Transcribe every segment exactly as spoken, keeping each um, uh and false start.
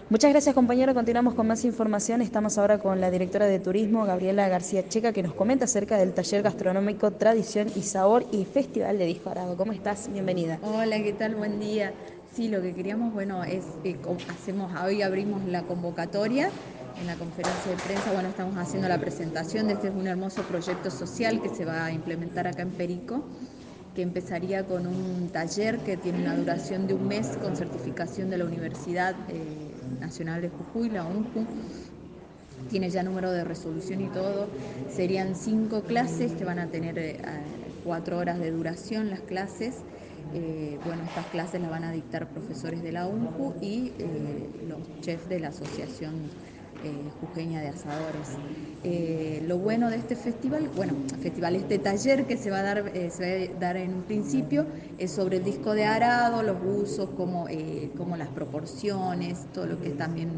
Muchas gracias, compañero. Continuamos con más información. Estamos ahora con la directora de Turismo, Gabriela García Checa, que nos comenta acerca del taller gastronómico Tradición y Sabor y Festival de Disco Arado. ¿Cómo estás? Bienvenida. Hola, ¿qué tal? Buen día. Sí, lo que queríamos, bueno, es, eh, co- hacemos, hoy abrimos la convocatoria en la conferencia de prensa, bueno, estamos haciendo la presentación de este es un hermoso proyecto social que se va a implementar acá en Perico, que empezaría con un taller que tiene una duración de un mes con certificación de la Universidad eh, Nacional de Jujuy, la UNJU. Tiene ya número de resolución y todo. Serían cinco clases que van a tener eh, cuatro horas de duración las clases. Eh, bueno, estas clases las van a dictar profesores de la UNJU y eh, los chefs de la Asociación eh, Jujeña de Asadores. Eh, lo bueno de este festival, bueno, festival, este taller que se va a dar, eh, se va a dar en un principio, es sobre el disco de arado, los usos, como, eh, como las proporciones, todo lo que es también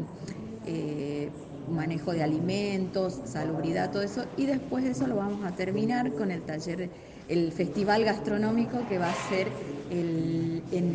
eh, manejo de alimentos, salubridad, todo eso. Y después de eso lo vamos a terminar con el taller, el festival gastronómico que va a ser el, en,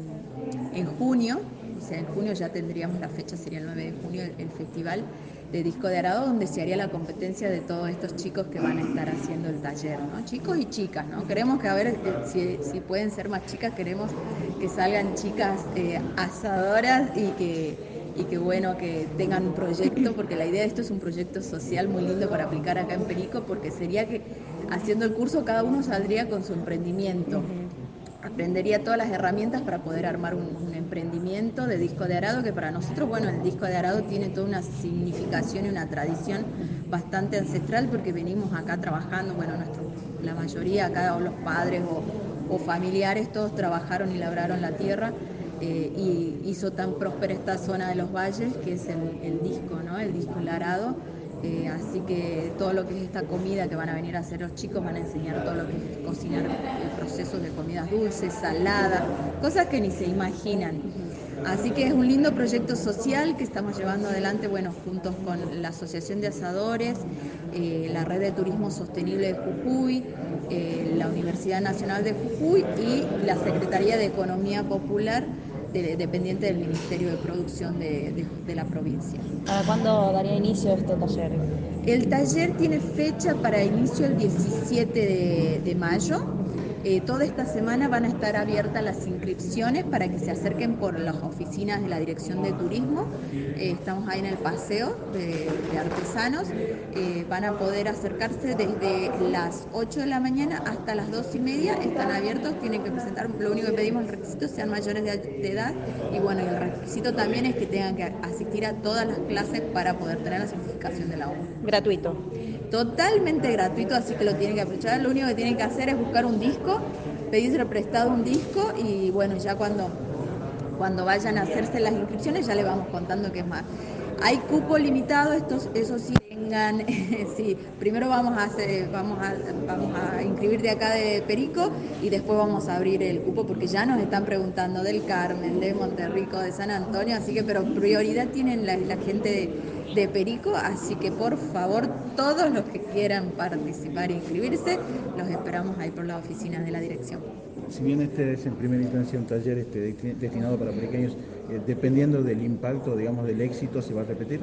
en junio. O sea, en junio ya tendríamos la fecha, sería el nueve de junio, el, el festival de disco de arado, donde se haría la competencia de todos estos chicos que van a estar haciendo el taller, ¿no? Chicos y chicas, ¿no? Queremos que a ver eh, si, si pueden ser más chicas, queremos que salgan chicas eh, asadoras y que, y que bueno, que tengan un proyecto, porque la idea de esto es un proyecto social muy lindo para aplicar acá en Perico, porque sería que haciendo el curso cada uno saldría con su emprendimiento. Aprendería todas las herramientas para poder armar un, un emprendimiento de disco de arado, que para nosotros, bueno, el disco de arado tiene toda una significación y una tradición bastante ancestral, porque venimos acá trabajando, bueno, nuestro, la mayoría acá, o los padres o, o familiares, todos trabajaron y labraron la tierra, eh, y hizo tan próspera esta zona de los valles, que es el, el disco, ¿no? El disco, el arado. Eh, así que todo lo que es esta comida que van a venir a hacer los chicos, van a enseñar todo lo que es cocinar, eh, procesos de comidas dulces, saladas, cosas que ni se imaginan. Así que es un lindo proyecto social que estamos llevando adelante, bueno, juntos con la Asociación de Asadores, eh, la Red de Turismo Sostenible de Jujuy, eh, la Universidad Nacional de Jujuy y la Secretaría de Economía Popular, de, dependiente del Ministerio de Producción de, de, de la provincia. ¿Para cuándo daría inicio este taller? El taller tiene fecha para inicio el diecisiete de, de mayo. Eh, toda esta semana van a estar abiertas las inscripciones para que se acerquen por las oficinas de la Dirección de Turismo. Eh, estamos ahí en el paseo de, de artesanos. Eh, van a poder acercarse desde las ocho de la mañana hasta las dos y media. Están abiertos, tienen que presentar, lo único que pedimos, el requisito, sean mayores de, de edad. Y bueno, y el requisito también es que tengan que asistir a todas las clases para poder tener la certificación de la U. Gratuito. Totalmente gratuito, así que lo tienen que aprovechar. Lo único que tienen que hacer es buscar un disco, pedírselo prestado un disco y bueno, ya cuando, cuando vayan a hacerse las inscripciones ya le vamos contando qué es más. Hay cupo limitado, estos, eso sí, tengan, sí, primero vamos a hacer, vamos a, vamos a inscribir de acá de Perico y después vamos a abrir el cupo porque ya nos están preguntando del Carmen, de Monterrico, de San Antonio, así que pero prioridad tienen la, la gente de, de Perico, así que por favor todos los que quieran participar e inscribirse, los esperamos ahí por las oficinas de la dirección. Si bien este es en primera instancia un taller este, destinado para pequeños, eh, dependiendo del impacto, digamos, del éxito, ¿se va a repetir?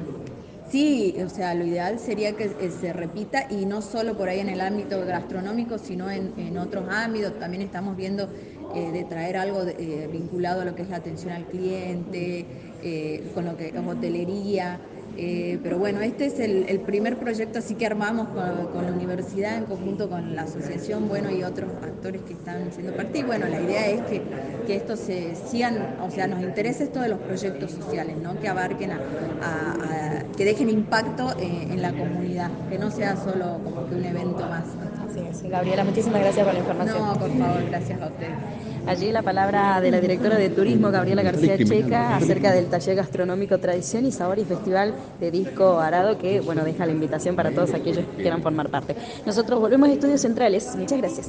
Sí, o sea, lo ideal sería que eh, se repita y no solo por ahí en el ámbito gastronómico, sino en, en otros ámbitos. También estamos viendo eh, de traer algo de, eh, vinculado a lo que es la atención al cliente, eh, con lo que es hotelería. Eh, pero bueno, este es el, el primer proyecto así que armamos con, con la universidad en conjunto con la asociación, bueno, y otros actores que están siendo parte. Y bueno, la idea es que, que esto se sigan, o sea, nos interesa esto de los proyectos sociales, ¿no? Que abarquen a, a, a que dejen impacto eh, en la comunidad, que no sea solo como que un evento más. Así es. Gabriela, muchísimas gracias por la información. No, por favor, gracias a ustedes. Allí la palabra de la directora de Turismo, Gabriela García Checa, acerca del taller gastronómico Tradición y Sabor y Festival de Disco Arado, que, bueno, deja la invitación para todos aquellos que quieran formar parte. Nosotros volvemos a Estudios Centrales. Muchas gracias.